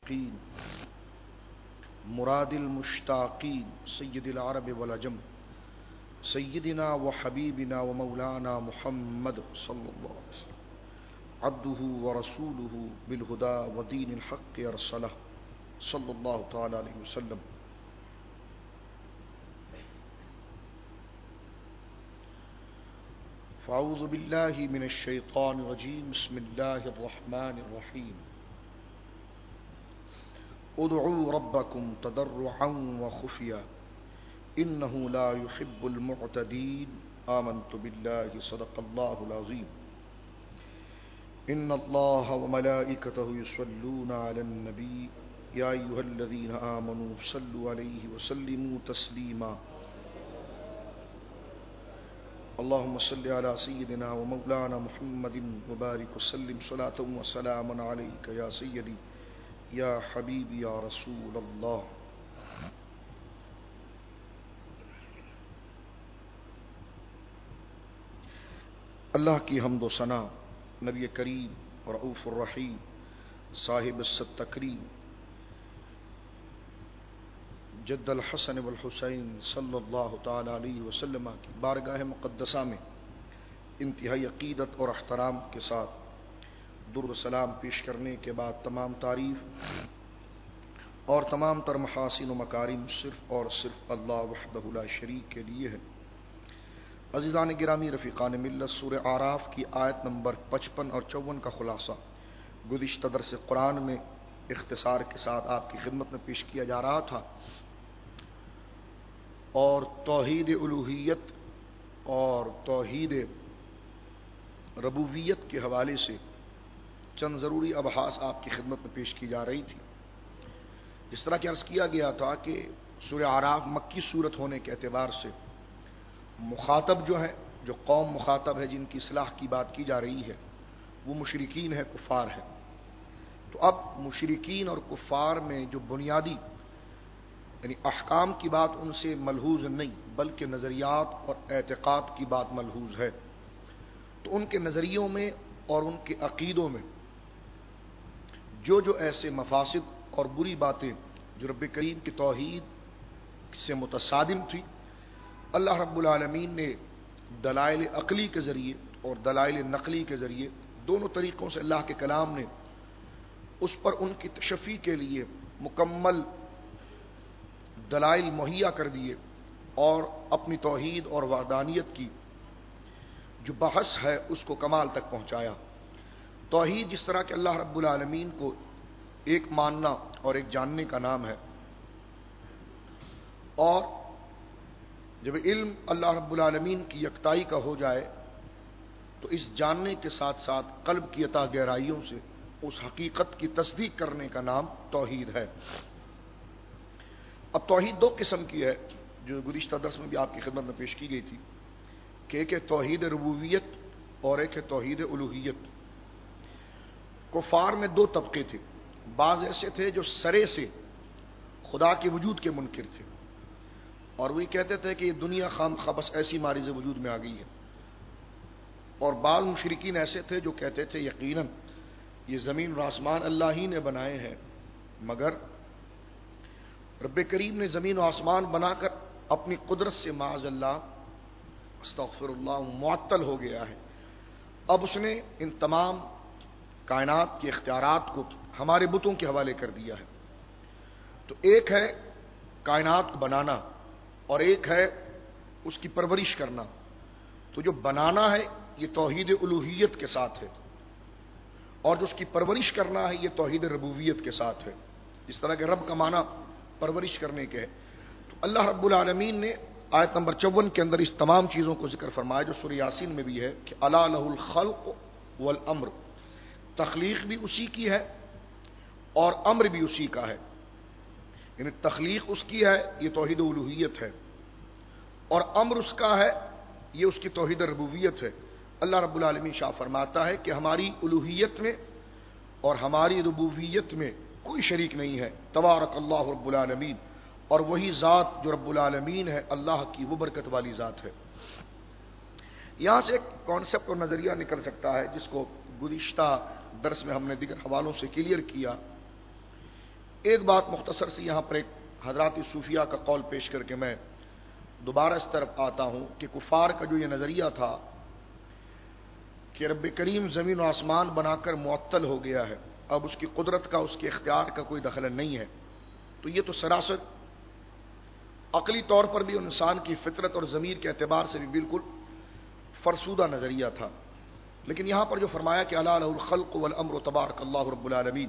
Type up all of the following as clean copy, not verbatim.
المتقين مراد المشتاقين سيد العرب والعجم سيدنا وحبيبنا ومولانا محمد صلى الله عليه وسلم عبده ورسوله بالهدى ودين الحق أرسله صلى الله تعالى عليه وسلم. فأعوذ بالله من الشيطان الرجيم. بسم الله الرحمن الرحيم. ادعوا ربكم تضرعا وخفيا إنه لا يحب المعتدين. آمنت بالله صدق الله العظيم. إن الله وملائكته يصلون على النبي يا أيها الذين آمنوا صلوا عليه وسلموا تسليما. اللهم صل على سيدنا ومولانا محمد وبارك وسلم صلاة وسلاما عليك يا سيدي یا حبیبی یا رسول اللہ. اللہ کی حمد و ثنا نبی کریم رؤوف الرحیم صاحب الصد تکریم جد الحسن والحسین صلی اللہ تعالی علیہ وسلم کی بارگاہ مقدسہ میں انتہائی عقیدت اور احترام کے ساتھ درود و سلام پیش کرنے کے بعد تمام تعریف اور تمام تر محاسن و مکارم صرف اور صرف اللہ وحدہ لا شریک کے لیے ہے. عزیزان گرامی رفیقان ملت، سورہ اعراف کی آیت نمبر 55 اور 54 کا خلاصہ گزشتہ درس قرآن میں اختصار کے ساتھ آپ کی خدمت میں پیش کیا جا رہا تھا، اور توحید الوہیت اور توحید ربوبیت کے حوالے سے چند ضروری ابحاث آپ کی خدمت میں پیش کی جا رہی تھی. اس طرح کہ عرض کیا گیا تھا کہ سورہ اعراف مکی صورت ہونے کے اعتبار سے مخاطب جو ہے، جو قوم مخاطب ہے، جن کی اصلاح کی بات کی جا رہی ہے، وہ مشرکین ہے، کفار ہے. تو اب مشرکین اور کفار میں جو بنیادی یعنی احکام کی بات ان سے ملحوظ نہیں، بلکہ نظریات اور اعتقاد کی بات ملحوظ ہے. تو ان کے نظریوں میں اور ان کے عقیدوں میں جو ایسے مفاسد اور بری باتیں جو رب کریم کی توحید سے متصادم تھی، اللہ رب العالمین نے دلائل عقلی کے ذریعے اور دلائل نقلی کے ذریعے دونوں طریقوں سے اللہ کے کلام نے اس پر ان کی تشفی کے لیے مکمل دلائل مہیا کر دیے اور اپنی توحید اور وحدانیت کی جو بحث ہے اس کو کمال تک پہنچایا. توحید جس طرح کہ اللہ رب العالمین کو ایک ماننا اور ایک جاننے کا نام ہے، اور جب علم اللہ رب العالمین کی یکتائی کا ہو جائے تو اس جاننے کے ساتھ ساتھ قلب کی عطا گہرائیوں سے اس حقیقت کی تصدیق کرنے کا نام توحید ہے. اب توحید دو قسم کی ہے جو گزشتہ درس میں بھی آپ کی خدمت میں پیش کی گئی تھی کہ ایک ہے توحید ربوبیت اور ایک ہے توحید الوہیت. کفار میں دو طبقے تھے. بعض ایسے تھے جو سرے سے خدا کے وجود کے منکر تھے اور وہی کہتے تھے کہ یہ دنیا خام خواہ بس ایسی مارز وجود میں آ گئی ہے، اور بعض مشرکین ایسے تھے جو کہتے تھے یقیناً یہ زمین و آسمان اللہ ہی نے بنائے ہیں، مگر رب کریم نے زمین و آسمان بنا کر اپنی قدرت سے معاذ اللہ استغفر اللہ معطل ہو گیا ہے. اب اس نے ان تمام کائنات کے اختیارات کو ہمارے بتوں کے حوالے کر دیا ہے. تو ایک ہے کائنات کو بنانا اور ایک ہے اس کی پرورش کرنا. تو جو بنانا ہے یہ توحید الوہیت کے ساتھ ہے، اور جو اس کی پرورش کرنا ہے یہ توحید ربوبیت کے ساتھ ہے. اس طرح کہ رب کا معنی پرورش کرنے کے ہے. تو اللہ رب العالمین نے آیت نمبر 54 کے اندر اس تمام چیزوں کو ذکر فرمایا جو سورہ یاسین میں بھی ہے کہ الا لہ الخلق والامر، تخلیق بھی اسی کی ہے اور امر بھی اسی کا ہے. یعنی تخلیق اس کی ہے، یہ توحید الوہیت ہے، اور امر اس کا ہے، یہ اس کی توحید ربوبیت ہے. اللہ رب العالمین شاہ فرماتا ہے کہ ہماری الوہیت میں اور ہماری ربوبیت میں کوئی شریک نہیں ہے. تبارک اللہ رب العالمین، اور وہی ذات جو رب العالمین ہے اللہ کی وہ برکت والی ذات ہے. یہاں سے ایک کانسیپٹ اور نظریہ نکل سکتا ہے جس کو گزشتہ درس میں ہم نے دیگر حوالوں سے کلیئر کیا ایک بات مختصر سی یہاں پر ایک حضرات صوفیہ کا قول پیش کر کے میں دوبارہ اس طرف آتا ہوں کہ کفار کا جو یہ نظریہ تھا کہ رب کریم زمین و آسمان بنا کر معطل ہو گیا ہے، اب اس کی قدرت کا، اس کے اختیار کا کوئی دخل نہیں ہے، تو یہ تو سراسر عقلی طور پر بھی انسان کی فطرت اور ضمیر کے اعتبار سے بھی بالکل فرسودہ نظریہ تھا۔ لیکن یہاں پر جو فرمایا کہ الا لہ الخلق والامر تبارک اللہ رب العالمین،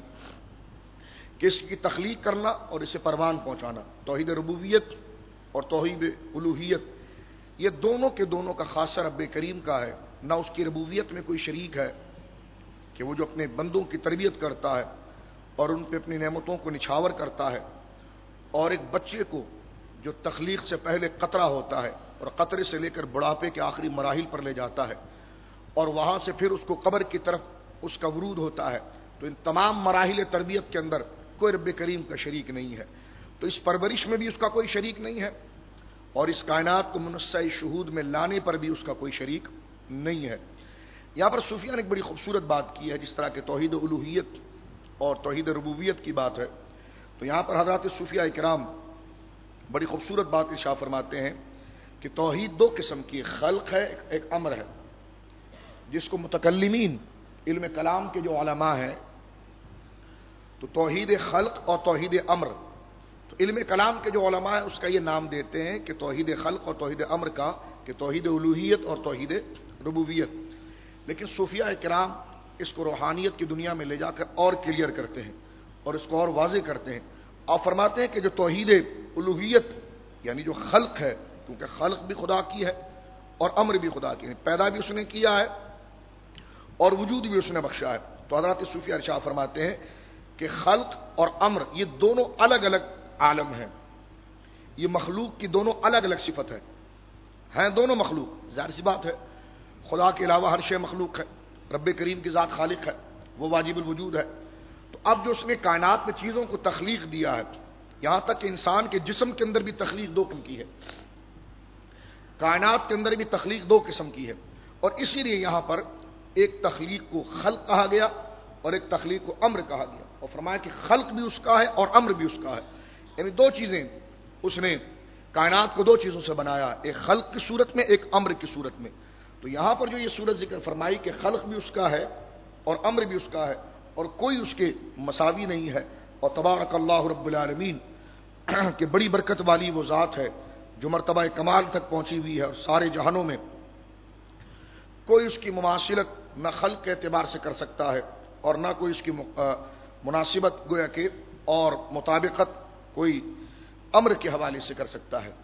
کہ اس کی تخلیق کرنا اور اسے پروان پہنچانا، توحید ربوبیت اور توحید الوہیت، یہ دونوں کے دونوں کا خاصہ رب کریم کا ہے، نہ اس کی ربوبیت میں کوئی شریک ہے کہ وہ جو اپنے بندوں کی تربیت کرتا ہے اور ان پہ اپنی نعمتوں کو نچھاور کرتا ہے، اور ایک بچے کو جو تخلیق سے پہلے قطرہ ہوتا ہے اور قطرے سے لے کر بڑھاپے کے آخری مراحل پر لے جاتا ہے اور وہاں سے پھر اس کو قبر کی طرف اس کا ورود ہوتا ہے، تو ان تمام مراحل تربیت کے اندر کوئی رب کریم کا شریک نہیں ہے، تو اس پرورش میں بھی اس کا کوئی شریک نہیں ہے، اور اس کائنات کو منصہ شہود میں لانے پر بھی اس کا کوئی شریک نہیں ہے۔ یہاں پر صوفیہ نے ایک بڑی خوبصورت بات کی ہے، جس طرح کہ توحید الوہیت اور توحید ربوبیت کی بات ہے، تو یہاں پر حضرات صوفیہ کرام بڑی خوبصورت بات ارشاد فرماتے ہیں کہ توحید دو قسم کی، خلق ہے، ایک امر ہے، جس کو متکلمین علم کلام کے جو علماء ہیں تو توحید خلق اور توحید امر، تو علم کلام کے جو علماء ہیں اس کا یہ نام دیتے ہیں کہ توحید خلق اور توحید امر کا کہ توحید الوہیت اور توحید ربوبیت، لیکن صوفیہ کرام اس کو روحانیت کی دنیا میں لے جا کر اور کلیئر کرتے ہیں اور اس کو اور واضح کرتے ہیں، اور فرماتے ہیں کہ جو توحید الوہیت یعنی جو خلق ہے، کیونکہ خلق بھی خدا کی ہے اور امر بھی خدا کی ہے، پیدا بھی اس نے کیا ہے اور وجود بھی اس نے بخشا ہے، تو حضرات صوفیہ ارشاد فرماتے ہیں کہ خلق اور امر یہ دونوں الگ الگ عالم ہیں، یہ مخلوق کی دونوں الگ الگ صفت ہے، ہیں دونوں مخلوق، ظاہر سی بات ہے خدا کے علاوہ ہر شے مخلوق ہے، رب کریم کی ذات خالق ہے، وہ واجب الوجود ہے، تو اب جو اس نے کائنات میں چیزوں کو تخلیق دیا ہے، یہاں تک کہ انسان کے جسم کے اندر بھی تخلیق دو قسم کی ہے، کائنات کے اندر بھی تخلیق دو قسم کی ہے، اور اسی لیے یہاں پر ایک تخلیق کو خلق کہا گیا اور ایک تخلیق کو امر کہا گیا، اور فرمایا کہ خلق بھی اس کا ہے اور امر بھی اس کا ہے، یعنی دو چیزیں اس نے کائنات کو دو چیزوں سے بنایا، ایک خلق کی صورت میں، ایک امر کی صورت میں، تو یہاں پر جو یہ صورت ذکر فرمائی کہ خلق بھی اس کا ہے اور امر بھی اس کا ہے اور کوئی اس کے مساوی نہیں ہے، اور تبارک اللہ رب العالمین کہ بڑی برکت والی وہ ذات ہے جو مرتبہ کمال تک پہنچی ہوئی ہے، اور سارے جہانوں میں کوئی اس کی مماثلت نہ خلق کے اعتبار سے کر سکتا ہے اور نہ کوئی اس کی مناسبت گویا کہ اور مطابقت کوئی امر کے حوالے سے کر سکتا ہے۔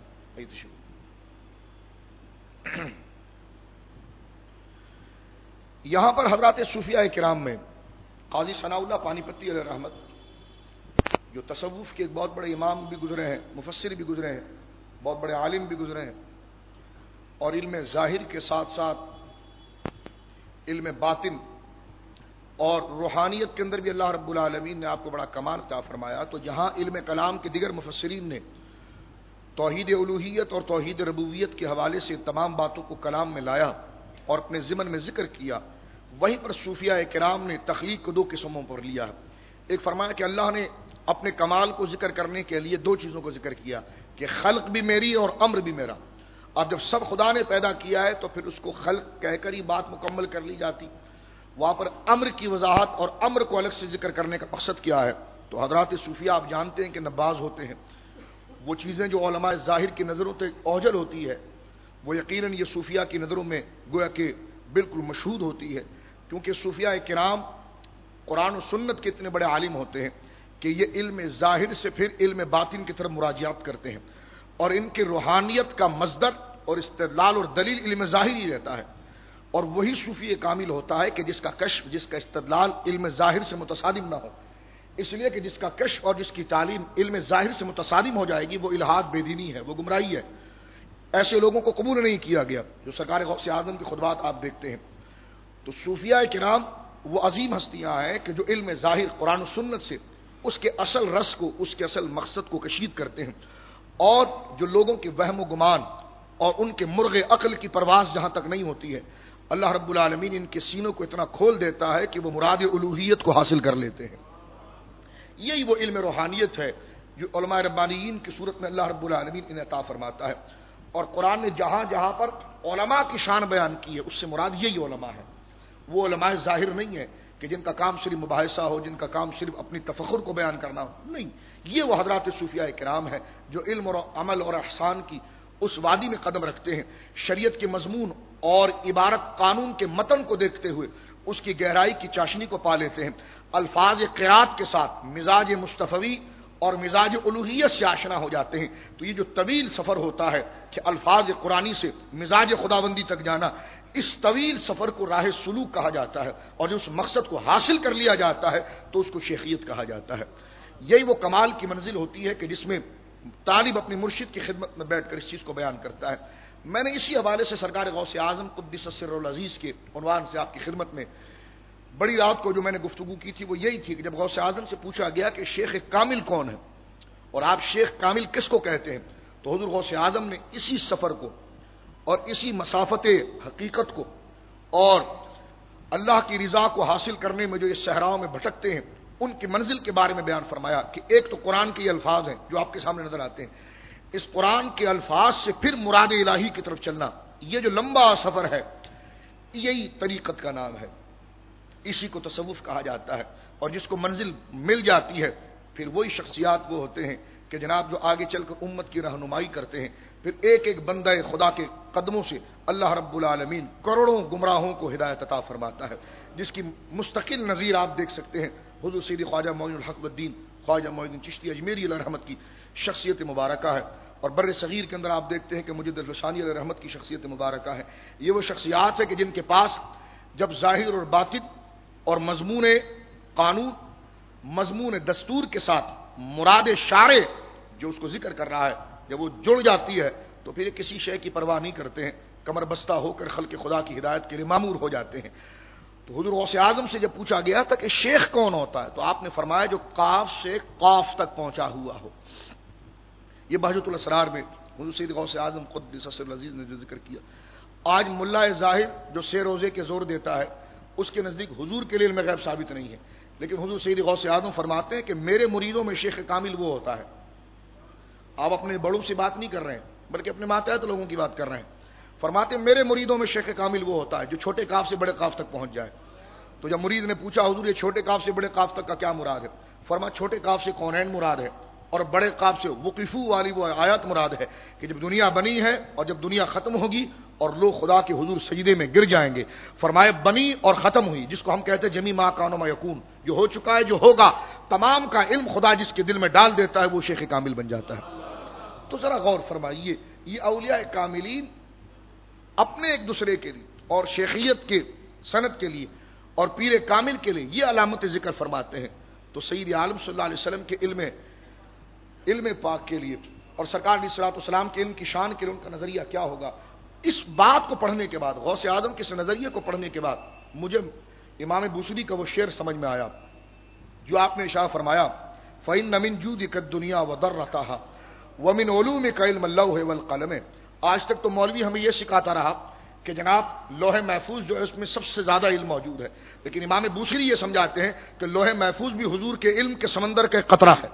یہاں پر حضرات صوفیہ کرام میں قاضی ثناء اللہ پانی پتی علیہ رحمت، جو تصوف کے ایک بہت بڑے امام بھی گزرے ہیں، مفسر بھی گزرے ہیں، بہت بڑے عالم بھی گزرے ہیں، اور علم ظاہر کے ساتھ ساتھ علم باطن اور روحانیت کے اندر بھی اللہ رب العالمین نے آپ کو بڑا کمال عطا فرمایا، تو جہاں علم کلام کے دیگر مفسرین نے توحید الوہیت اور توحید ربوبیت کے حوالے سے تمام باتوں کو کلام میں لایا اور اپنے ضمن میں ذکر کیا، وہیں پر صوفیہ کرام نے تخلیق کو دو قسموں پر لیا ہے۔ ایک فرمایا کہ اللہ نے اپنے کمال کو ذکر کرنے کے لیے دو چیزوں کو ذکر کیا کہ خلق بھی میری اور امر بھی میرا، اب جب سب خدا نے پیدا کیا ہے تو پھر اس کو خلق کہہ کر ہی بات مکمل کر لی جاتی، وہاں پر امر کی وضاحت اور امر کو الگ سے ذکر کرنے کا مقصد کیا ہے، تو حضرات صوفیہ آپ جانتے ہیں کہ نباز ہوتے ہیں، وہ چیزیں جو علماء ظاہر کی نظروں سے اوجھل ہوتی ہے وہ یقیناً یہ صوفیہ کی نظروں میں گویا کہ بالکل مشہود ہوتی ہے، کیونکہ صوفیہ کرام قرآن و سنت کے اتنے بڑے عالم ہوتے ہیں کہ یہ علم ظاہر سے پھر علم باطن کی طرف مراجعات کرتے ہیں، اور ان کی روحانیت کا مصدر اور استدلال اور دلیل علم ظاہر ہی رہتا ہے، اور وہی صوفی کامل ہوتا ہے کہ جس کا کشف، جس کا استدلال علم ظاہر سے متصادم نہ ہو، اس لیے کہ جس کا کشف اور جس کی تعلیم علم ظاہر سے متصادم ہو جائے گی وہ الحاد بے دینی ہے، وہ گمراہی ہے، ایسے لوگوں کو قبول نہیں کیا گیا، جو سرکار غوث اعظم کی خطبات آپ دیکھتے ہیں، تو صوفیہ کرام وہ عظیم ہستیاں ہیں کہ جو علم ظاہر قرآن و سنت سے اس کے اصل رس کو، اس کے اصل مقصد کو کشید کرتے ہیں، اور جو لوگوں کے وہم و گمان اور ان کے مرغ عقل کی پرواز جہاں تک نہیں ہوتی ہے، اللہ رب العالمین ان کے سینوں کو اتنا کھول دیتا ہے کہ وہ مراد الوہیت کو حاصل کر لیتے ہیں، یہی وہ علم روحانیت ہے جو علماء ربانیین کی صورت میں اللہ رب العالمین انہیں عطا فرماتا ہے. اور قرآن نے جہاں جہاں پر علماء کی شان بیان کی ہے اس سے مراد یہی علماء ہے. وہ علماء ظاہر نہیں ہے کہ جن کا کام صرف مباحثہ ہو، جن کا کام صرف اپنی تفخر کو بیان کرنا ہو، نہیں. یہ وہ حضرات صوفیاء کرام ہیں جو علم اور عمل اور احسان کی اس وادی میں قدم رکھتے ہیں، شریعت کے مضمون اور عبارت قانون کے متن کو دیکھتے ہوئے اس کی گہرائی کی چاشنی کو پا لیتے ہیں، الفاظ قرات کے ساتھ مزاج مصطفی اور مزاج الوہیت سے آشنا ہو جاتے ہیں. تو یہ جو طویل سفر ہوتا ہے کہ الفاظ قرآنی سے مزاج خداوندی تک جانا، اس طویل سفر کو راہ سلوک کہا جاتا ہے، اور اس مقصد کو حاصل کر لیا جاتا ہے تو اس کو شیخیت کہا جاتا ہے. یہی وہ کمال کی منزل ہوتی ہے کہ جس میں طالب اپنے مرشد کی خدمت میں بیٹھ کر اس چیز کو بیان کرتا ہے. میں نے اسی حوالے سے سرکار غوث اعظم قدس سر العزیز کے عنوان سے آپ کی خدمت میں بڑی رات کو جو میں نے گفتگو کی تھی وہ یہی تھی کہ جب غوث اعظم سے پوچھا گیا کہ شیخ کامل کون ہے اور آپ شیخ کامل کس کو کہتے ہیں، تو حضور غوث اعظم نے اسی سفر کو اور اسی مسافت حقیقت کو اور اللہ کی رضا کو حاصل کرنے میں جو اس صحراؤں میں بھٹکتے ہیں ان کی منزل کے بارے میں بیان فرمایا کہ ایک تو قرآن کے یہ الفاظ ہیں جو آپ کے سامنے نظر آتے ہیں، اس قرآن کے الفاظ سے پھر مراد الہی کی طرف چلنا، یہ جو لمبا سفر ہے یہی طریقت کا نام ہے، اسی کو تصوف کہا جاتا ہے. اور جس کو منزل مل جاتی ہے پھر وہی شخصیات وہ ہوتے ہیں کہ جناب جو آگے چل کر امت کی رہنمائی کرتے ہیں. پھر ایک ایک بندہ خدا کے قدموں سے اللہ رب العالمین کروڑوں گمراہوں کو ہدایت عطا فرماتا ہے، جس کی مستقل نظیر آپ دیکھ سکتے ہیں حضور سیدی خواجہ معین الحق والدین خواجہ معین الدین چشتی اجمیری علیہ رحمت کی شخصیت مبارکہ ہے. اور بر صغیر کے اندر آپ دیکھتے ہیں کہ مجد الفسانی علیہ رحمت کی شخصیت مبارکہ ہے. یہ وہ شخصیات ہے کہ جن کے پاس جب ظاہر اور باطن اور مضمون قانون، مضمون دستور کے ساتھ مراد شارع جو اس کو ذکر کر رہا ہے جب وہ جڑ جاتی ہے تو پھر کسی شے کی پرواہ نہیں کرتے ہیں، کمر بستہ ہو کر خلق خدا کی ہدایت کے لیے مامور ہو جاتے ہیں. تو حضور غوث اعظم سے جب پوچھا گیا تھا کہ شیخ کون ہوتا ہے تو آپ نے فرمایا جو کاف سے قاف تک پہنچا ہوا ہو. یہ بہجت الاسرار میں حضور سید غوث اعظم قدس سر العزیز نے جو ذکر کیا. آج ملا ظاہر جو سے روزے کے زور دیتا ہے اس کے نزدیک حضور کے لیے علم غیب ثابت نہیں ہے، لیکن حضور سید غوث اعظم فرماتے ہیں کہ میرے مریدوں میں شیخ کامل وہ ہوتا ہے. آپ اپنے بڑوں سے بات نہیں کر رہے ہیں بلکہ اپنے ماتحت لوگوں کی بات کر رہے ہیں. فرماتے ہیں میرے مریدوں میں شیخ کامل وہ ہوتا ہے جو چھوٹے کاف سے بڑے کاف تک پہنچ جائے. تو جب مرید نے پوچھا حضور یہ چھوٹے کاف سے بڑے کاف تک کا کیا مراد ہے، فرمایا چھوٹے کاف سے کونین مراد ہے اور بڑے کاف سے وقفو والی وہ آیات مراد ہے کہ جب دنیا بنی ہے اور جب دنیا ختم ہوگی اور لوگ خدا کے حضور سجدے میں گر جائیں گے. فرمایا بنی اور ختم ہوئی جس کو ہم کہتے ہیں جمی ما کان و ما یکون، جو ہو چکا ہے جو ہوگا تمام کا علم خدا جس کے دل میں ڈال دیتا ہے وہ شیخ کامل بن جاتا ہے. تو ذرا غور فرمائیے یہ اولیاء کاملین اپنے ایک دوسرے کے لیے اور شیخیت کے سند کے لیے اور پیر کامل کے لیے یہ علامت ذکر فرماتے ہیں. تو سید عالم صلی اللہ علیہ وسلم کے علم پاک کے لیے اور سرکار علیہ الصلوۃ والسلام کے علم کی شان کے لیے ان کا نظریہ کیا ہوگا، اس بات کو پڑھنے کے بعد غوث اعظم کے اس نظریے کو پڑھنے کے بعد مجھے امام بوصیری کا وہ شعر سمجھ میں آیا جو آپ نے ارشاد فرمایا فَإِنَّ مِن جُودِكَ الدُّنْيَا وَضَرَّتَهَا وَمِنْ عُلُومِكَ عِلْمَ اللَّوْحِ وَالْقَلَمِ. آج تک تو مولوی ہمیں یہ سکھاتا رہا کہ جناب لوح محفوظ جو ہے اس میں سب سے زیادہ علم موجود ہے، لیکن امام بوصیری یہ سمجھاتے ہیں کہ لوح محفوظ بھی حضور کے علم کے سمندر کا قطرہ ہے.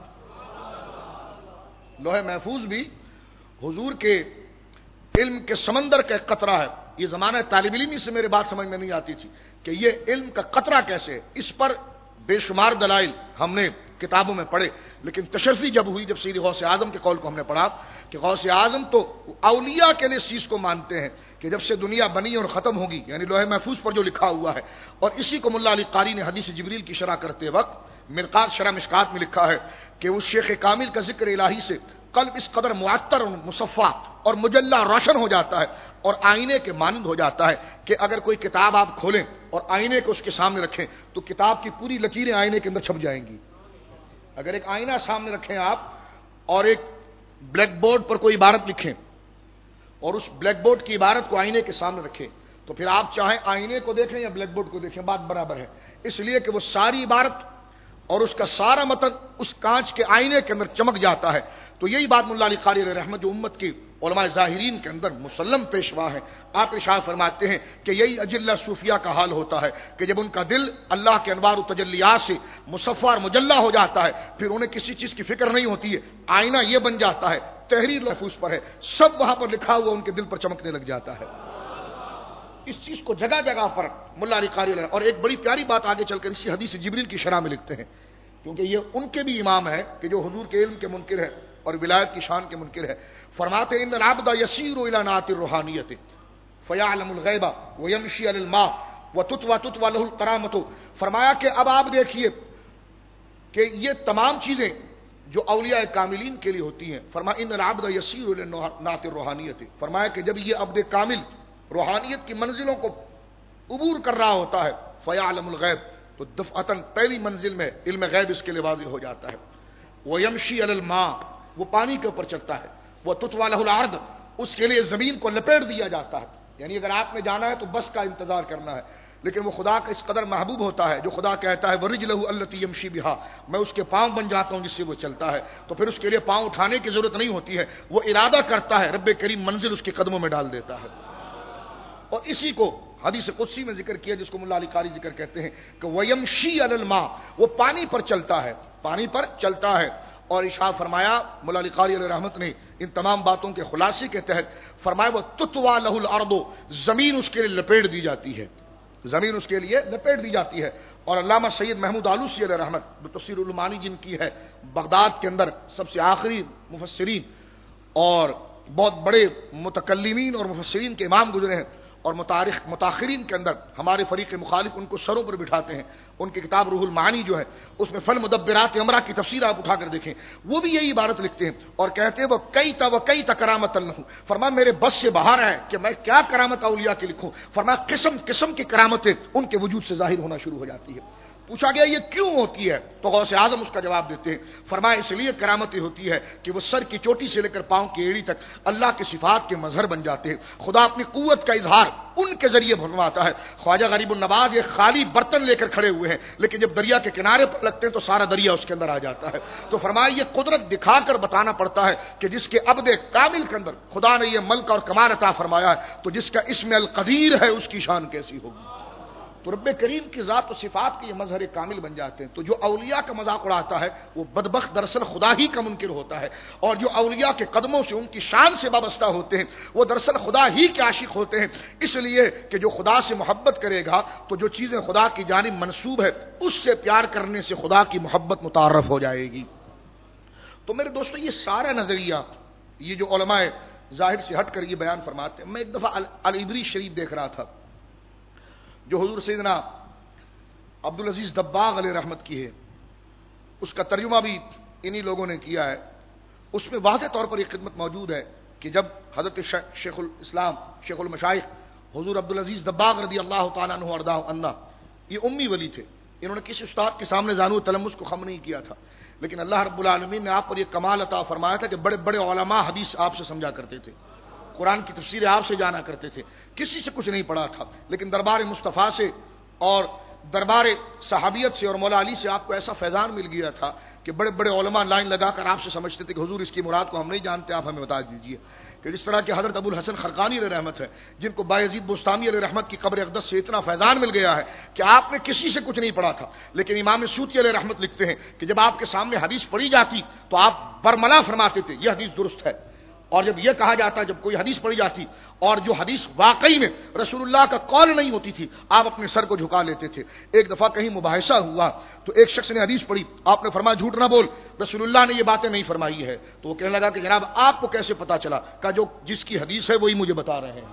لوح محفوظ بھی حضور کے علم کے سمندر کا ایک قطرہ ہے. یہ زمانہ طالب علمی سے میرے بات سمجھ میں نہیں آتی تھی کہ یہ علم کا قطرہ کیسے ہے. اس پر بے شمار دلائل ہم نے کتابوں میں پڑھے، لیکن تشرفی جب ہوئی جب سید غوث اعظم کے قول کو ہم نے پڑھا کہ غوث اعظم تو اولیاء کے لیے اس چیز کو مانتے ہیں کہ جب سے دنیا بنی اور ختم ہوگی، یعنی لوح محفوظ پر جو لکھا ہوا ہے، اور اسی کو ملا علی قاری نے حدیث جبریل کی شرح کرتے وقت مرقات شرح مشکات میں لکھا ہے کہ اس شیخ کامل کا ذکر الہی سے قلب اس قدر معطر اور مصفا اور مجلہ روشن ہو جاتا ہے اور آئینے کے مانند ہو جاتا ہے کہ اگر کوئی کتاب آپ کھولیں اور آئینے کو اس کے سامنے رکھیں تو کتاب کی پوری لکیریں آئینے کے اندر چھپ جائیں گی. اگر ایک آئینہ سامنے رکھیں آپ اور ایک بلیک بورڈ پر کوئی عبارت لکھیں اور اس بلیک بورڈ کی عبارت کو آئینے کے سامنے رکھیں تو پھر آپ چاہیں آئینے کو دیکھیں یا بلیک بورڈ کو دیکھیں، بات برابر ہے. اس لیے کہ وہ ساری عبارت اور اس کا سارا متن اس کانچ کے آئینے کے اندر چمک جاتا ہے. تو یہی بات مولا علی قاری علیہ رحمت جو امت کی علماء ظاہرین کے اندر مسلم پیشوا ہے. آپ ارشاد فرماتے ہیں کہ یہی اجلہ صوفیہ کا حال ہوتا ہے کہ جب ان کا دل اللہ کے انوار و تجلیات سے مصفى اور مجلہ ہو جاتا ہے پھر انہیں کسی چیز کی فکر نہیں ہوتی ہے. آئینہ یہ بن جاتا ہے, تحریر محفوظ پر ہے, سب وہاں پر لکھا ہوا ان کے دل پر چمکنے لگ جاتا ہے. اس چیز کو جگہ جگہ پر مولا علی قاری علیہ. اور ایک بڑی پیاری بات آگے چل کر اسی حدیث جبریل کی شرح میں لکھتے ہیں, کیونکہ یہ ان کے بھی امام ہے کہ جو حضور کے علم کے منکر ہے اور ولایت کی شان کے منکر ہے. فرماتے ہیں ان العبد یسیر الی نعت الروحانیت فیعلم الغیب ویمشی علی الماء وتطوى له القرامۃ. فرمایا کہ اب آپ دیکھیے کہ یہ تمام چیزیں جو اولیاء کاملین کے لیے ہوتی ہیں. فرمایا ان العبد یسیر الی نعت الروحانیت. فرمایا کہ جب یہ عبد کامل روحانیت کی منزلوں کو عبور کر رہا ہوتا ہے فیعلم الغیب, تو دفعتاً پہلی منزل میں علم غیب اس کے لیے واضح ہو جاتا ہے. ویمشی علی الماء, وہ پانی کے اوپر چلتا ہے. وتطوى له الارض, اس کے لیے زمین کو لپیٹ دیا جاتا ہے. یعنی اگر آپ نے جانا ہے تو بس کا انتظار کرنا ہے. لیکن وہ خدا کا اس قدر محبوب ہوتا ہے جو خدا کہتا ہے ورجلہ التی یمشی بہا, میں اس کے پاؤں بن جاتا ہوں جس سے وہ چلتا ہے. تو پھر اس کے لیے پاؤں اٹھانے کی ضرورت نہیں ہوتی ہے, وہ ارادہ کرتا ہے, رب کریم منزل اس کے قدموں میں ڈال دیتا ہے. اور اسی کو حدیث قدسی میں ذکر کیا جس کو مولا علی قاری ذکر کہتے ہیں کہ ویمشی علی الماء, وہ پانی پر چلتا ہے, پانی پر چلتا ہے. اور ارشاد فرمایا مولا علی قاری علیہ رحمت نے ان تمام باتوں کے خلاصے کے تحت فرمایا وہ تطوى له الارض, زمین اس کے لیے لپیٹ دی جاتی ہے, زمین اس کے لیے لپیٹ دی جاتی ہے. اور علامہ سید محمود آلوسی علیہ رحمت جو تفسیر العلمانی جن کی ہے, بغداد کے اندر سب سے آخری مفسرین اور بہت بڑے متکلمین اور مفسرین کے امام گزرے ہیں, اور متاخرین کے اندر ہمارے فریق مخالف ان کو سروں پر بٹھاتے ہیں. ان کی کتاب روح المعانی جو ہے اس میں فل مدبرات امرہ کی تفسیر آپ اٹھا کر دیکھیں, وہ بھی یہی عبارت لکھتے ہیں اور کہتے ہیں وہ کئی کرامت اللہ. فرمایا میرے بس سے باہر ہے کہ میں کیا کرامت اولیاء کی لکھوں. فرمایا قسم قسم کی کرامتیں ان کے وجود سے ظاہر ہونا شروع ہو جاتی ہے. پوچھا گیا یہ کیوں ہوتی ہے تو غوث اعظم اس کا جواب دیتے ہیں. فرمایا اس لیے کرامت ہوتی ہے کہ وہ سر کی چوٹی سے لے کر پاؤں کی ایڑی تک اللہ کی صفات کے مظہر بن جاتے ہیں. خدا اپنی قوت کا اظہار ان کے ذریعے فرماتا ہے. خواجہ غریب النواز ایک خالی برتن لے کر کھڑے ہوئے ہیں, لیکن جب دریا کے کنارے پر لگتے ہیں تو سارا دریا اس کے اندر آ جاتا ہے. تو فرمایا یہ قدرت دکھا کر بتانا پڑتا ہے کہ جس کے عبد کامل کے اندر خدا نے یہ ملک اور کمال عطا فرمایا ہے, تو جس کا اسم القدیر ہے اس کی شان کیسی ہوگی. تو رب کریم کی ذات و صفات کے یہ مظہر کامل بن جاتے ہیں. تو جو اولیاء کا مذاق اڑاتا ہے وہ بدبخت دراصل خدا ہی کا منکر ہوتا ہے, اور جو اولیاء کے قدموں سے ان کی شان سے وابستہ ہوتے ہیں وہ دراصل خدا ہی کے عاشق ہوتے ہیں. اس لیے کہ جو خدا سے محبت کرے گا تو جو چیزیں خدا کی جانب منسوب ہے اس سے پیار کرنے سے خدا کی محبت متعارف ہو جائے گی. تو میرے دوستو یہ سارا نظریہ یہ جو علماء ظاہر سے ہٹ کر یہ بیان فرماتے ہیں. میں ایک دفعہ العبری شریف دیکھ رہا تھا جو حضور سیدنا عبدالعزیز دباغ علیہ رحمت کی ہے, اس کا ترجمہ بھی انہی لوگوں نے کیا ہے. اس میں واضح طور پر یہ خدمت موجود ہے کہ جب حضرت شیخ الاسلام شیخ المشائخ حضور عبدالعزیز دباغ رضی اللہ تعالیٰ عنہ وارضاہ عنہ, یہ امی ولی تھے, انہوں نے کسی استاد کے سامنے زانو تلمس کو خم نہیں کیا تھا, لیکن اللہ رب العالمین نے آپ پر یہ کمال عطا فرمایا تھا کہ بڑے بڑے علماء حدیث آپ سے سمجھا کرتے تھے, قرآن کی تفسیر آپ سے جانا کرتے تھے, کسی سے کچھ نہیں پڑھا تھا, لیکن دربار مصطفیٰ سے اور دربار صحابیت سے اور مولا علی سے آپ کو ایسا فیضان مل گیا تھا کہ بڑے بڑے علماء لائن لگا کر آپ سے سمجھتے تھے کہ حضور اس کی مراد کو ہم نہیں جانتے, آپ ہمیں بتا دیجیے. کہ جس طرح کہ حضرت ابو الحسن خرقانی علیہ رحمت ہے جن کو بایزید بستامی علیہ رحمت کی قبر اقدس سے اتنا فیضان مل گیا ہے کہ آپ نے کسی سے کچھ نہیں پڑھا تھا, لیکن امام سیوطی علیہ رحمت لکھتے ہیں کہ جب آپ کے سامنے حدیث پڑھی جاتی تو آپ برملا فرماتے تھے یہ حدیث درست ہے, اور جب یہ کہا جاتا جب کوئی حدیث پڑھی جاتی اور جو حدیث واقعی میں رسول اللہ کا قول نہیں ہوتی تھی آپ اپنے سر کو جھکا لیتے تھے. ایک دفعہ کہیں مباحثہ ہوا تو ایک شخص نے حدیث پڑھی, آپ نے فرمایا جھوٹ نہ بول, رسول اللہ نے یہ باتیں نہیں فرمائی ہے. تو وہ کہنے لگا کہ جناب آپ کو کیسے پتا چلا؟ کہا جو جس کی حدیث ہے وہی مجھے بتا رہے ہیں.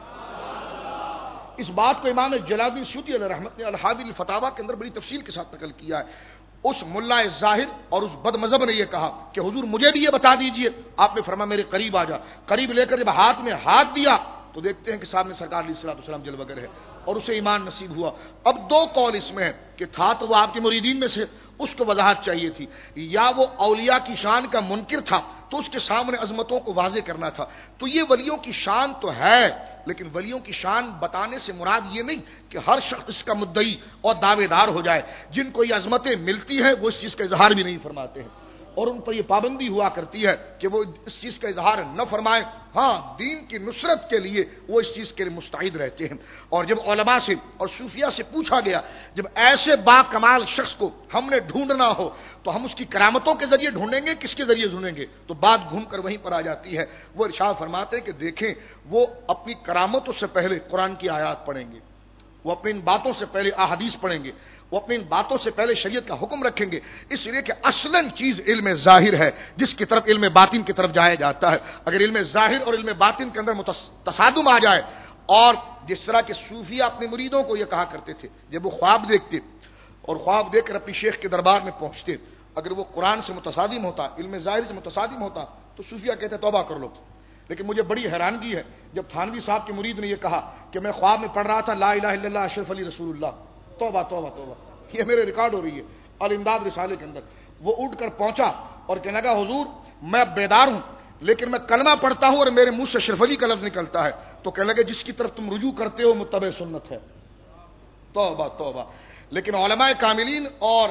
اس بات کو امام جلال الدین سیوطی علیہ رحمت نے الحادی الفتاوی کے اندر بڑی تفصیل کے ساتھ نقل کیا ہے. اس ملا ظاہر اور اس بد مذہب نے یہ کہا کہ حضور مجھے بھی یہ بتا دیجئے. آپ نے فرمایا میرے قریب آ جا. قریب لے کر جب ہاتھ میں ہاتھ دیا تو دیکھتے ہیں کہ سامنے سرکار علیہ الصلوۃ والسلام جلوہ گر ہے, اور اسے ایمان نصیب ہوا. اب دو قول اس میں ہے کہ تھا تو وہ آپ کے مریدین میں سے, اس کو وضاحت چاہیے تھی, یا وہ اولیاء کی شان کا منکر تھا تو اس کے سامنے عظمتوں کو واضح کرنا تھا. تو یہ ولیوں کی شان تو ہے، لیکن ولیوں کی شان بتانے سے مراد یہ نہیں کہ ہر شخص اس کا مدعی اور دعوے دار ہو جائے. جن کو یہ عظمتیں ملتی ہیں وہ اس چیز کا اظہار بھی نہیں فرماتے ہیں، اور ان پر یہ پابندی ہوا کرتی ہے کہ وہ اس چیز کا اظہار نہ فرمائیں. ہاں، دین کی نصرت کے لیے وہ اس چیز کے لیے مستعد رہتے ہیں. اور جب علماء سے اور صوفیاء سے پوچھا گیا، جب ایسے با کمال شخص کو ہم نے ڈھونڈنا ہو تو ہم اس کی کرامتوں کے ذریعے ڈھونڈیں گے، کس کے ذریعے ڈھونڈیں گے؟ تو بات گھوم کر وہیں پر آ جاتی ہے. وہ ارشاد فرماتے ہیں کہ دیکھیں، وہ اپنی کرامتوں سے پہلے قرآن کی آیات پڑھیں گے، وہ اپنی ان باتوں سے پہلے احادیث پڑھیں گے، وہ اپنی ان باتوں سے پہلے شریعت کا حکم رکھیں گے. اس لیے کہ اصلاً چیز علم ظاہر ہے، جس کی طرف علم باطن کی طرف جایا جاتا ہے. اگر علم ظاہر اور علم باطن کے اندر تصادم آ جائے، اور جس طرح کے صوفیہ اپنے مریدوں کو یہ کہا کرتے تھے جب وہ خواب دیکھتے اور خواب دیکھ کر اپنی شیخ کے دربار میں پہنچتے، اگر وہ قرآن سے متصادم ہوتا، علم ظاہر سے متصادم ہوتا، تو صوفیہ کہتے توبہ کر لو. لیکن مجھے بڑی حیرانگی ہے جب تھانوی صاحب کے مرید نے یہ کہا کہ میں خواب میں پڑھ رہا تھا لا الہ الا اللہ اشرف علی رسول اللہ، توبہ توبہ توبہ، یہ میرے ریکارڈ ہو رہی ہے الامداد رسالے کے اندر. وہ اٹھ کر پہنچا اور کہنے لگا حضور میں بیدار ہوں، لیکن میں کلمہ پڑھتا ہوں اور میرے منہ سے اشرف علی کا لفظ نکلتا ہے. تو کہنے لگے جس کی طرف تم رجوع کرتے ہو متبع سنت ہے. توبہ توبہ. لیکن علماء کاملین اور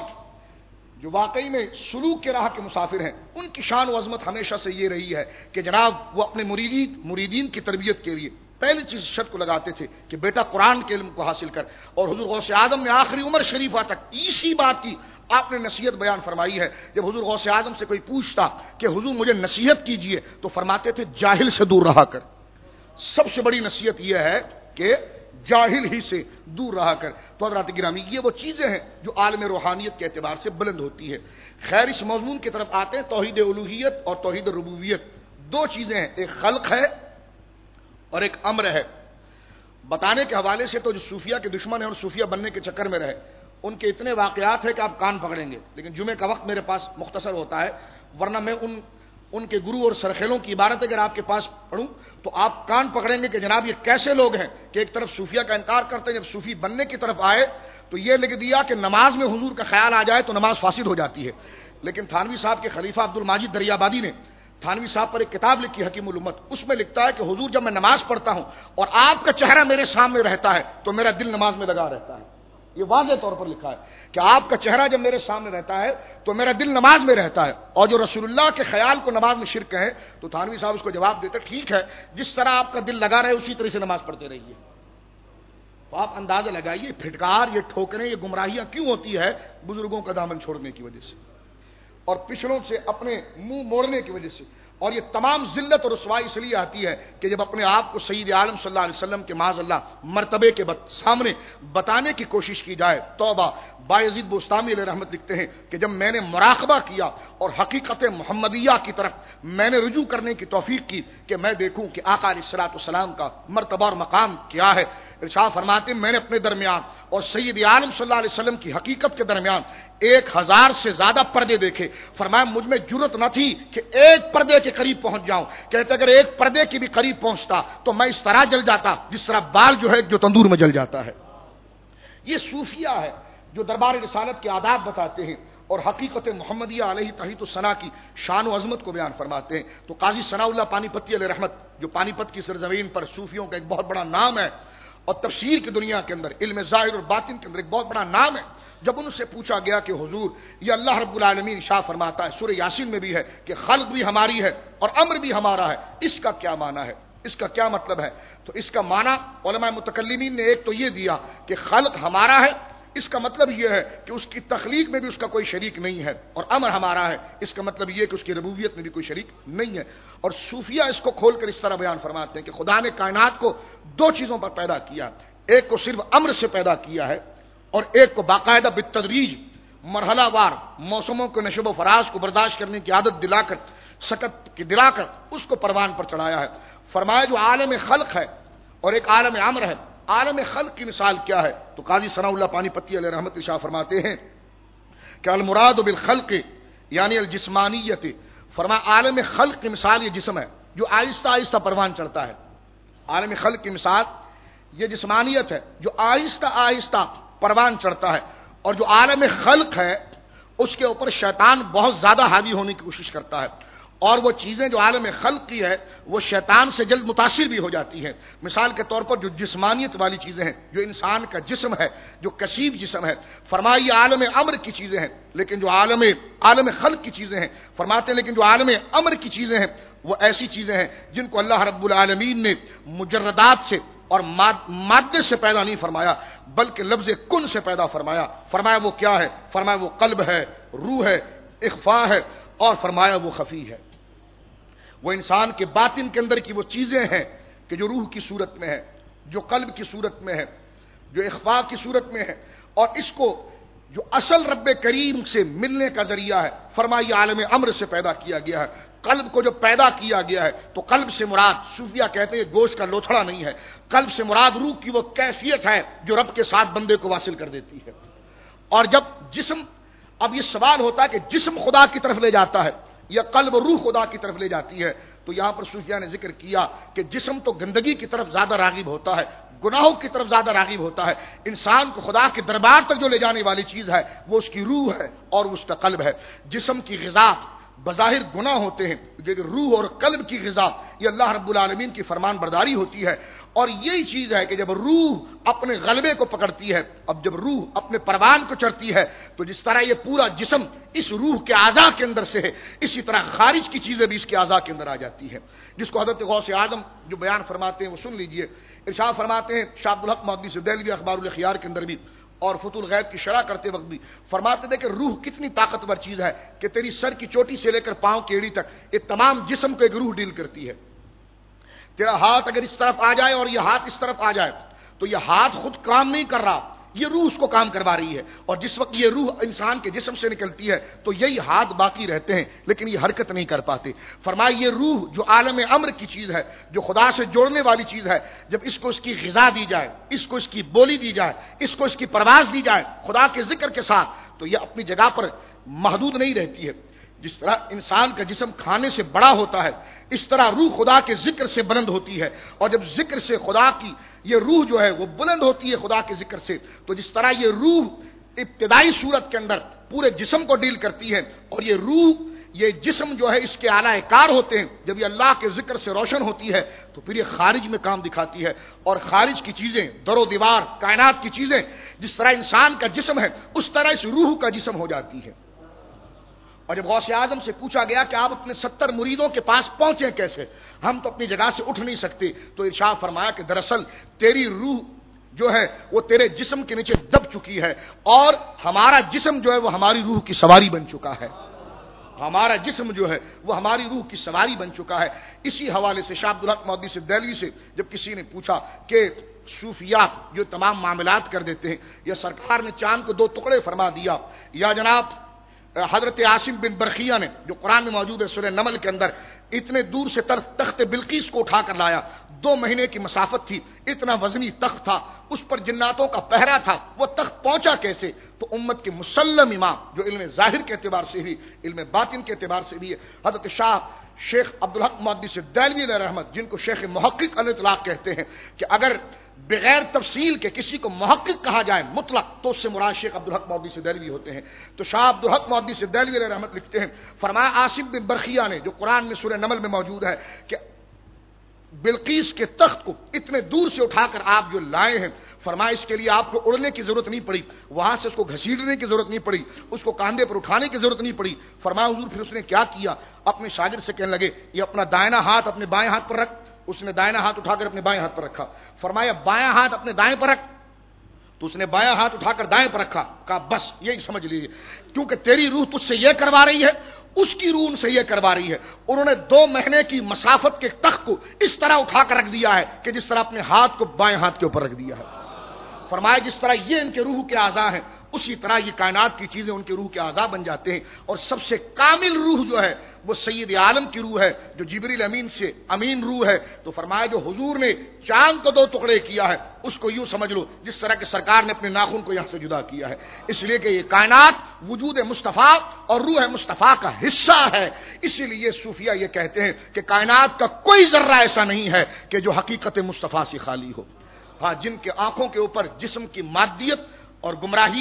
جو واقعی میں سلوک کے راہ کے مسافر ہیں، ان کی شان و عظمت ہمیشہ سے یہ رہی ہے کہ جناب وہ اپنے مریدین کی تربیت کے لیے پہلی چیز شرط کو لگاتے تھے کہ بیٹا قرآن کے علم کو حاصل کر. اور حضور غوث اعظم نے آخری عمر شریفہ تک اسی بات کی آپ نے نصیحت بیان فرمائی ہے. جب حضور غوث اعظم سے کوئی پوچھتا کہ حضور مجھے نصیحت کیجئے تو فرماتے تھے جاہل سے دور رہا کر. سب سے بڑی نصیحت یہ ہے کہ جاہل ہی سے دور رہا کر. تو حضرات گرامی، یہ وہ چیزیں ہیں جو عالم روحانیت کے اعتبار سے بلند ہوتی ہے. خیر، اس مضمون کی طرف آتے ہیں. توحید الوہیت اور توحید ربوبیت دو چیزیں ہیں، ایک خلق ہے اور ایک امر ہے. بتانے کے حوالے سے تو جو صوفیہ کے دشمن ہیں اور صوفیہ بننے کے چکر میں رہے، ان کے اتنے واقعات ہیں کہ آپ کان پکڑیں گے، لیکن جمعے کا وقت میرے پاس مختصر ہوتا ہے، ورنہ میں ان کے گرو اور سرخیلوں کی عبارت اگر آپ کے پاس پڑھوں تو آپ کان پکڑیں گے کہ جناب یہ کیسے لوگ ہیں کہ ایک طرف صوفیہ کا انکار کرتے ہیں، جب صوفی بننے کی طرف آئے تو یہ لکھ دیا کہ نماز میں حضور کا خیال آ جائے تو نماز فاسد ہو جاتی ہے. لیکن تھانوی صاحب کے خلیفہ عبد الماجد دریابادی نے تھانوی صاحب پر ایک کتاب لکھی حکیم الامت، اس میں لکھتا ہے کہ حضور جب میں نماز پڑھتا ہوں اور آپ کا چہرہ میرے سامنے رہتا ہے تو میرا دل نماز میں لگا رہتا ہے. یہ واضح طور پر لکھا ہے کہ آپ کا چہرہ جب میرے سامنے رہتا ہے تو میرا دل نماز میں رہتا ہے. اور جو رسول اللہ کے خیال کو نماز میں شرک ہے تو تھانوی صاحب اس کو جواب دیتے ٹھیک ہے، جس طرح آپ کا دل لگا رہے اسی طرح سے نماز پڑھتے رہیے. تو آپ اندازہ لگائیے پھٹکار، یہ ٹھوکریں، یہ گمراہیاں کیوں ہوتی ہے؟ بزرگوں کا دامن چھوڑنے کی وجہ سے اور پچھڑوں سے اپنے منہ موڑنے کی وجہ سے. اور یہ تمام ذلت اور رسوائی اس لیے آتی ہے کہ جب اپنے آپ کو سید عالم صلی اللہ علیہ وسلم کے معاذ اللہ مرتبے کے سامنے بتانے کی کوشش کی جائے. توبہ. بایزید بوستامی علیہ رحمت لکھتے ہیں کہ جب میں نے مراقبہ کیا اور حقیقت محمدیہ کی طرف میں نے رجوع کرنے کی توفیق کی کہ میں دیکھوں کہ آقا علیہ الصلوۃ والسلام کا مرتبہ اور مقام کیا ہے، ارشاد فرماتے ہیں میں نے اپنے درمیان اور سید عالم صلی اللہ علیہ وسلم کی حقیقت کے درمیان 1000 سے زیادہ پردے دیکھے. فرمایا مجھ میں جرت نہ تھی کہ ایک پردے کے قریب پہنچ جاؤں. کہتے اگر ایک پردے کے بھی قریب پہنچتا تو میں اس طرح جل جاتا جس طرح بال جو ہے جو تندور میں جل جاتا ہے. یہ صوفیہ ہے جو دربار رسالت کے آداب بتاتے ہیں اور حقیقت محمدیہ علیہ تحیت الثنا کی شان و عظمت کو بیان فرماتے ہیں. تو قاضی ثناء اللہ پانی پتی علیہ رحمت، جو پانی پت کی سرزمین پر صوفیوں کا ایک بہت بڑا نام ہے اور تفسیر کی دنیا کے اندر علم ظاہر اور باطن کے اندر ایک بہت بڑا نام ہے، جب ان سے پوچھا گیا کہ حضور یہ اللہ رب العالمین ارشاد فرماتا ہے سورہ یاسین میں بھی ہے کہ خلق بھی ہماری ہے اور امر بھی ہمارا ہے، اس کا کیا معنی ہے، اس کا کیا مطلب ہے؟ تو اس کا معنی علماء متکلمین نے ایک تو یہ دیا کہ خلق ہمارا ہے، اس کا مطلب یہ ہے کہ اس کی تخلیق میں بھی اس کا کوئی شریک نہیں ہے، اور امر ہمارا ہے، اس کا مطلب یہ کہ اس کی ربوبیت میں بھی کوئی شریک نہیں ہے. اور صوفیہ اس کو کھول کر اس طرح بیان فرماتے ہیں کہ خدا نے کائنات کو دو چیزوں پر پیدا کیا، ایک کو صرف امر سے پیدا کیا ہے اور ایک کو باقاعدہ بالتدریج مرحلہ وار موسموں کے نشو و فراز کو برداشت کرنے کی عادت دلا کر سکت کی دلا کر اس کو پروان پر چڑھایا ہے. فرمایا جو عالم خلق ہے اور ایک عالم امر ہے، عالم خلق کی مثال کیا ہے؟ تو قاضی ثناء اللہ پانی پتی علیہ رحمت ارشاد فرماتے ہیں کہ المراد بالخلق یعنی الجسمانیت. فرمایا عالم خلق کی مثال یہ جسم ہے جو آہستہ آہستہ پروان چڑھتا ہے. عالم خلق کی مثال یہ جسمانیت ہے جو آہستہ آہستہ پروان چڑھتا ہے، اور جو عالم خلق ہے اس کے اوپر شیطان بہت زیادہ حاوی ہونے کی کوشش کرتا ہے. اور وہ چیزیں جو عالم خلق کی ہے وہ شیطان سے جلد متاثر بھی ہو جاتی ہیں. مثال کے طور پر جو جسمانیت والی چیزیں ہیں، جو انسان کا جسم ہے، جو کثیف جسم ہے، فرمایا یہ عالم امر کی چیزیں ہیں، لیکن جو عالم خلق کی چیزیں ہیں، فرماتے ہیں لیکن جو عالم امر کی چیزیں ہیں وہ ایسی چیزیں ہیں جن کو اللہ رب العالمین نے مجردات سے اور مادے سے پیدا نہیں فرمایا، بلکہ لفظ کن سے پیدا فرمایا. فرمایا وہ کیا ہے؟ فرمایا وہ قلب ہے، روح ہے، اخفاء ہے، اور فرمایا وہ خفی ہے. وہ انسان کے باطن کے اندر کی وہ چیزیں ہیں کہ جو روح کی صورت میں ہے، جو قلب کی صورت میں ہے، جو اخفاء کی صورت میں ہے، اور اس کو جو اصل رب کریم سے ملنے کا ذریعہ ہے، فرمایا یہ عالم امر سے پیدا کیا گیا ہے. قلب کو جو پیدا کیا گیا ہے تو قلب سے مراد، صوفیہ کہتے ہیں گوشت کا لوتھڑا نہیں ہے، قلب سے مراد روح کی وہ کیفیت ہے جو رب کے ساتھ بندے کو واصل کر دیتی ہے. اور جب جسم، اب یہ سوال ہوتا ہے کہ جسم خدا کی طرف لے جاتا ہے یا قلب روح خدا کی طرف لے جاتی ہے، تو یہاں پر صوفیہ نے ذکر کیا کہ جسم تو گندگی کی طرف زیادہ راغب ہوتا ہے، گناہوں کی طرف زیادہ راغب ہوتا ہے. انسان کو خدا کے دربار تک جو لے جانے والی چیز ہے وہ اس کی روح ہے اور اس کا قلب ہے. جسم کی غذا بظاہر گناہ ہوتے ہیں، لیکن روح اور قلب کی غذا یہ اللہ رب العالمین کی فرمان برداری ہوتی ہے. اور یہی چیز ہے کہ جب روح اپنے غلبے کو پکڑتی ہے، اب جب روح اپنے پروان کو چڑھتی ہے، تو جس طرح یہ پورا جسم اس روح کے اعضاء کے اندر سے ہے، اسی طرح خارج کی چیزیں بھی اس کے اعضاء کے اندر آ جاتی ہیں، جس کو حضرت غوث اعظم جو بیان فرماتے ہیں وہ سن لیجئے. ارشاد فرماتے ہیں شاہ عبدالحق محدث دہلوی اخبار الخیار کے اندر بھی اور فتح الغیب کی شرح کرتے وقت بھی فرماتے تھے کہ روح کتنی طاقتور چیز ہے کہ تیری سر کی چوٹی سے لے کر پاؤں کی ایڑی تک یہ تمام جسم کو ایک روح ڈیل کرتی ہے. تیرا ہاتھ اگر اس طرف آ جائے اور یہ ہاتھ اس طرف آ جائے تو یہ ہاتھ خود کام نہیں کر رہا، یہ روح اس کو کام کروا رہی ہے. اور جس وقت یہ روح انسان کے جسم سے نکلتی ہے تو یہی ہاتھ باقی رہتے ہیں لیکن یہ حرکت نہیں کر پاتے. فرمایا یہ روح جو عالم امر کی چیز ہے، جو خدا سے جوڑنے والی چیز ہے، جب اس کو اس کی غذا دی جائے، اس کو اس کی بولی دی جائے، اس کو اس کی پرواز دی جائے خدا کے ذکر کے ساتھ، تو یہ اپنی جگہ پر محدود نہیں رہتی ہے. جس طرح انسان کا جسم کھانے سے بڑا ہوتا ہے، اس طرح روح خدا کے ذکر سے بلند ہوتی ہے. اور جب ذکر سے خدا کی یہ روح جو ہے وہ بلند ہوتی ہے خدا کے ذکر سے، تو جس طرح یہ روح ابتدائی صورت کے اندر پورے جسم کو ڈیل کرتی ہے، اور یہ روح، یہ جسم جو ہے اس کے اعلی کار ہوتے ہیں، جب یہ اللہ کے ذکر سے روشن ہوتی ہے تو پھر یہ خارج میں کام دکھاتی ہے. اور خارج کی چیزیں، در و دیوار، کائنات کی چیزیں، جس طرح انسان کا جسم ہے اس طرح اس روح کا جسم ہو جاتی ہے. اور جب غوث اعظم سے پوچھا گیا کہ آپ اپنے 70 مریدوں کے پاس پہنچے کیسے، ہم تو اپنی جگہ سے اٹھ نہیں سکتے، تو ارشاد فرمایا کہ دراصل تیری روح جو ہے وہ تیرے جسم کے نیچے دب چکی ہے، اور ہمارا جسم جو ہے وہ ہماری روح کی سواری بن چکا ہے. ہمارا جسم جو ہے وہ ہماری روح کی سواری بن چکا ہے. اسی حوالے سے شاہ عبدالحق محدث دہلوی سے جب کسی نے پوچھا کہ صوفیات جو تمام معاملات کر دیتے ہیں، یا سرکار نے چاند کو 2 ٹکڑے فرما دیا، یا جناب حضرت عاصم بن برخیہ نے جو قرآن میں موجود ہے سورہ نمل کے اندر، اتنے دور سے تخت بلقیس کو اٹھا کر لایا، 2 مہینے کی مسافت تھی، اتنا وزنی تخت تھا، اس پر جناتوں کا پہرا تھا، وہ تخت پہنچا کیسے؟ تو امت کے مسلم امام جو علم ظاہر کے اعتبار سے بھی، علم باطن کے اعتبار سے بھی ہے، حضرت شیخ عبدالحق محدث دہلوی علیہ رحمت، جن کو شیخ محقق علیہ اطلاق کہتے ہیں، کہ اگر بغیر تفصیل کے کسی کو محقق کہا جائے مطلق تو اس سے مراد شیخ عبدالحق محدث دہلوی ہوتے ہیں. تو شاہ عبدالحق محدث دہلوی علیہ رحمت لکھتے ہیں، فرمایا عاصم بن برخیہ نے جو قرآن میں سورہ نمل میں موجود ہے کہ بلقیس کے تخت کو اتنے دور سے اٹھا کر آپ جو لائے ہیں، فرمایا اس کے لیے آپ کو اڑنے کی ضرورت نہیں پڑی، وہاں سے اس کو گھسیٹنے کی ضرورت نہیں پڑی، اس کو کاندھے پر اٹھانے کی ضرورت نہیں پڑی. فرمایا حضور پھر اس نے کیا کیا؟ اپنے شاگرد سے کہنے لگے یہ اپنا دائنا ہاتھ اپنے بائیں ہاتھ پر رکھ. اس نے دائنا ہاتھ اٹھا کر اپنے بائیں ہاتھ پر رکھا. فرمایا بایاں ہاتھ اپنے دائیں پر رکھ، تو اس نے بایاں ہاتھ اٹھا کر دائیں پر رکھا. کہا بس یہی سمجھ لیجیے، کیونکہ تیری روح تجھ سے یہ کروا رہی ہے، اس کی روح ان سے یہ کروا رہی ہے. انہوں نے 2 مہینے کی مسافت کے تخت کو اس طرح اٹھا کر رکھ دیا ہے کہ جس طرح اپنے ہاتھ کو بائیں ہاتھ کے اوپر رکھ دیا ہے. فرمایا جس طرح یہ ان کے روح کے اعضاء ہیں، اسی طرح یہ کائنات کی چیزیں ان کے روح کے اعضاء بن جاتے ہیں. اور سب سے کامل روح جو ہے وہ سید عالم کی روح ہے، جو جبریل امین سے امین روح ہے. تو فرمایا جو حضور نے چاند کو 2 ٹکڑے کیا ہے، اس کو یوں سمجھ لو جس طرح کہ سرکار نے اپنے ناخن کو یہاں سے جدا کیا ہے. اس لیے کہ یہ کائنات وجود مصطفیٰ اور روح مصطفیٰ کا حصہ ہے. اسی لیے صوفیہ یہ کہتے ہیں کہ کائنات کا کوئی ذرہ ایسا نہیں ہے کہ جو حقیقت مصطفیٰ سے خالی ہو. ہاں، جن کے آنکھوں کے اوپر جسم کی مادیت اور گمراہیت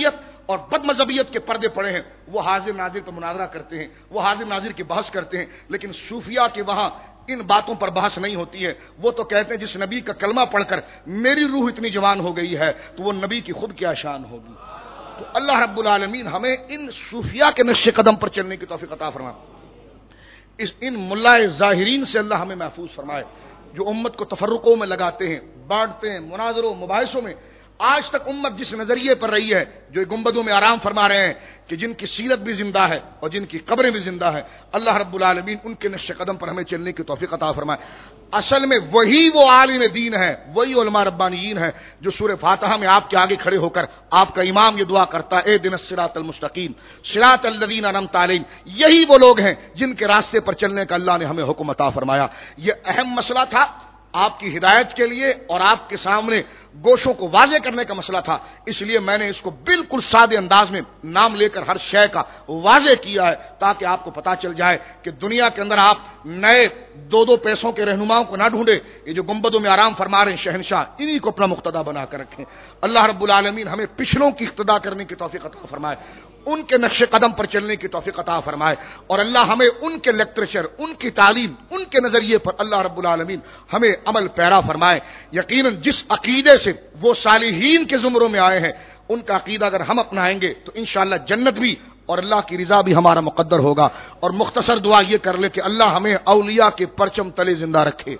اور بد مذہبیت کے پردے پڑے ہیں، وہ حاضر ناظر پر مناظرہ کرتے ہیں، وہ حاضر ناظر کی بحث کرتے ہیں، لیکن صوفیاء کے وہاں ان باتوں پر بحث نہیں ہوتی ہے۔ وہ تو کہتے ہیں جس نبی کا کلمہ پڑھ کر میری روح اتنی جوان ہو گئی ہے تو وہ نبی کی خود کیا شان ہوگی۔ تو اللہ رب العالمین ہمیں ان صوفیاء کے نقش قدم پر چلنے کی توفیق عطا فرمائے، ان ملائے ظاہرین سے اللہ ہمیں محفوظ فرمائے جو امت کو تفرقوں میں لگاتے ہیں، بانٹتے ہیں، مناظروں مباحثوں میں۔ آج تک امت جس نظریے پر رہی ہے، جو گنبدوں میں آرام فرما رہے ہیں کہ جن کی سیرت بھی زندہ ہے اور جن کی قبریں بھی زندہ ہیں، اللہ رب العالمین ان کے نقش قدم پر ہمیں چلنے کی توفیق عطا فرمائے۔ اصل میں وہی وہ عالم دین ہے، وہی علماء ربانیین ہیں جو سورہ فاتحہ میں آپ کے آگے کھڑے ہو کر آپ کا امام یہ دعا کرتا ہے، اے دن الصراط المستقیم صراط الذین انعمت علیہم۔ یہی وہ لوگ ہیں جن کے راستے پر چلنے کا اللہ نے ہمیں حکم عطا فرمایا۔ یہ اہم مسئلہ تھا آپ کی ہدایت کے لیے اور آپ کے سامنے گوشوں کو واضح کرنے کا مسئلہ تھا، اس لیے میں نے اس کو بالکل سادے انداز میں نام لے کر ہر شے کا واضح کیا ہے تاکہ آپ کو پتا چل جائے کہ دنیا کے اندر آپ نئے دو پیسوں کے رہنماؤں کو نہ ڈھونڈے، یہ جو گنبدوں میں آرام فرما رہے ہیں شہنشاہ، انہی کو اپنا مقتدا بنا کر رکھیں۔ اللہ رب العالمین ہمیں پچھلوں کی اقتدا کرنے کی توفیق عطا فرمائے، ان کے نقش قدم پر چلنے کی توفیق عطا فرمائے، اور اللہ ہمیں ان کے لیکچر، ان کی تعلیم، ان کے نظریے پر اللہ رب العالمین ہمیں عمل پیرا فرمائے۔ یقیناً جس عقیدے سے وہ صالحین کے زمروں میں آئے ہیں، ان کا عقیدہ اگر ہم اپنائیں گے تو انشاءاللہ جنت بھی اور اللہ کی رضا بھی ہمارا مقدر ہوگا۔ اور مختصر دعا یہ کر لے کہ اللہ ہمیں اولیاء کے پرچم تلے زندہ رکھے،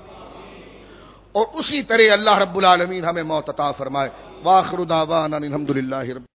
اور اسی طرح اللہ رب العالمین ہمیں موت عطا فرمائے۔ وآخر دعوانا الحمدللہ رب